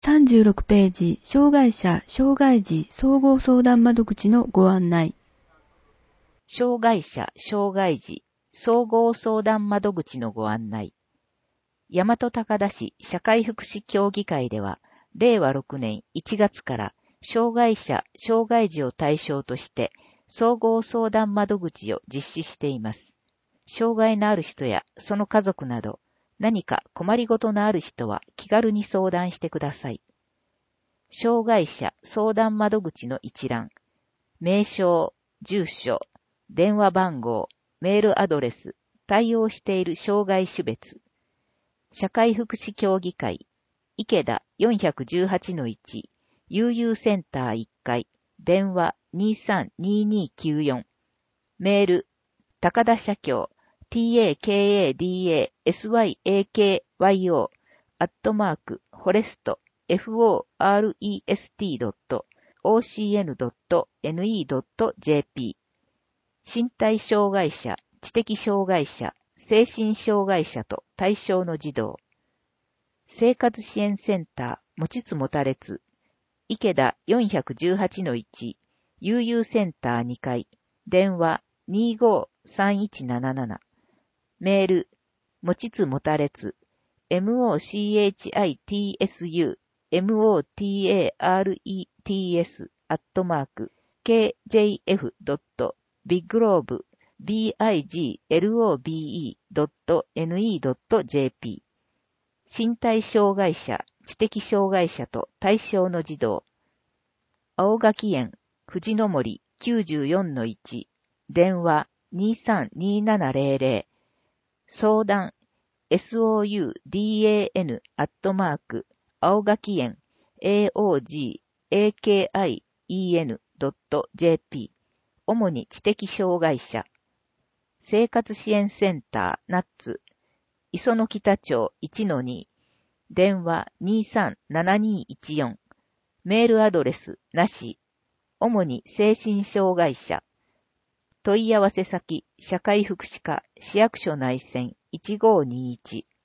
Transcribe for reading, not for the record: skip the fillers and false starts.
36ページ、障害者・障害児総合相談窓口のご案内。 障害者・障害児総合相談窓口のご案内。大和高田市社会福祉協議会では、令和6年1月から障害者・障害児を対象として総合相談窓口を実施しています。障害のある人やその家族など、何か困りごとのある人は気軽に相談してください。障害者相談窓口の一覧、名称、住所、電話番号、メールアドレス、対応している障害種別、社会福祉協議会、池田 418-1、悠々センター1階、電話 232294、メール、高田社協、takadasykyo、forest.ocn.ne.jp、身体障害者、知的障害者、精神障害者と対象の児童。生活支援センター、持ちつ持たれつ、池田 418-1、悠々センター2階、電話253177、メール、持ちつ持たれつ、mocitrajtsu.biglobe.ne.jp、身体障害者、知的障害者と対象の児童。青垣園、藤の森 94-1、電話232700、相談、soudan、青垣園、aogakien.jp、主に知的障害者。生活支援センター、ナッツ、磯野北町 1-2、電話237214、メールアドレスなし、主に精神障害者。問い合わせ先、社会福祉課、市役所内線1521。